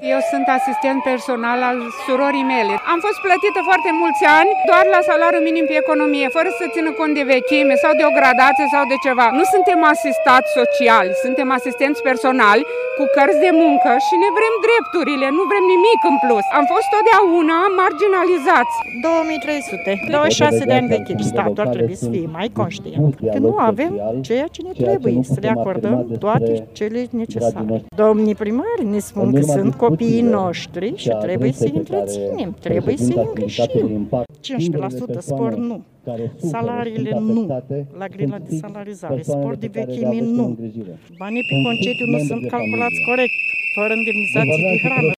Eu sunt asistent personal al surorii mele. Am fost plătită foarte mulți ani doar la salariul minim pe economie, fără să țină cont de vechime sau de o gradație sau de ceva. Nu suntem asistați sociali, suntem asistenți personali cu cărți de muncă și ne vrem drepturile, nu vrem nimic în plus. Am fost totdeauna marginalizați. 2300, 26 de ani vechi, statul ar trebui să fie mai conștient că nu avem ceea ce ne trebuie, să le acordăm toate cele necesare. Domnii primari ne spun că sunt copiii noștri și trebuie să-i întreținem, trebuie să-i îngrijim. 15% spor nu, salariile nu, la grila de salarizare, spor de vechime nu, banii pe concediu nu sunt calculați corect, fără indemnizații de hrană.